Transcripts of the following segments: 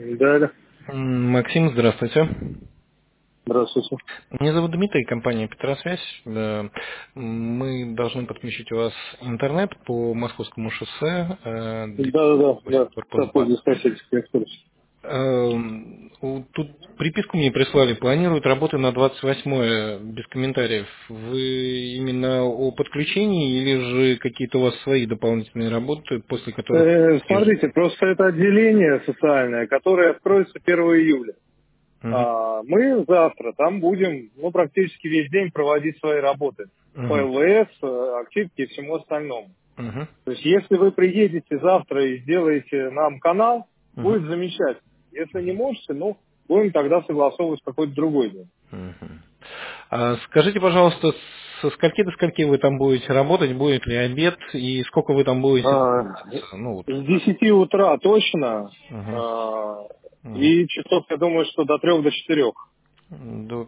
Да, да. Максим, здравствуйте. Здравствуйте. Меня зовут Дмитрий, компания Петросвязь. Мы должны подключить у вас интернет по Московскому шоссе Да, да, да, 208, да. корпус Да, 2. пользуюсь соседской экскурсией. Тут приписку мне прислали, планируют работы на 28-е, без комментариев. Вы именно о подключении или же какие-то у вас свои дополнительные работы, после которых... Смотрите, просто это отделение социальное, которое откроется 1 июля. Мгм. Мы завтра там будем, практически весь день проводить свои работы по Мгм. ЛВС, активке и всему остальному. Мгм. То есть, если вы приедете завтра и сделаете нам канал, Мгм. будет замечательно. Если не можете, будем тогда согласовывать какой-то другой день. Мгм. Скажите, пожалуйста, со скольки до скольки вы там будете работать, будет ли обед и сколько вы там будете находиться? Ну вот. С 10 утра точно. Мгм. а, Мгм. И часов, я думаю, что до 3 до 4. До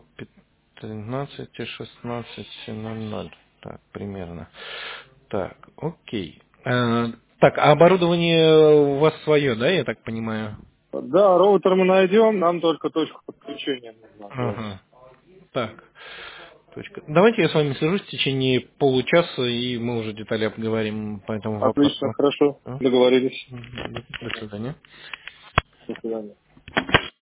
15-16:00. Так, примерно. Так, окей. Так, а оборудование у вас свое, да, я так понимаю? Да, роутер мы найдем, нам только точку подключения нужно остается. Ага. Так, точка. Давайте я с вами свяжусь в течение получаса, и мы уже детали обговорим по этому Отлично, вопросу. хорошо. А? Договорились. До свидания. До свидания.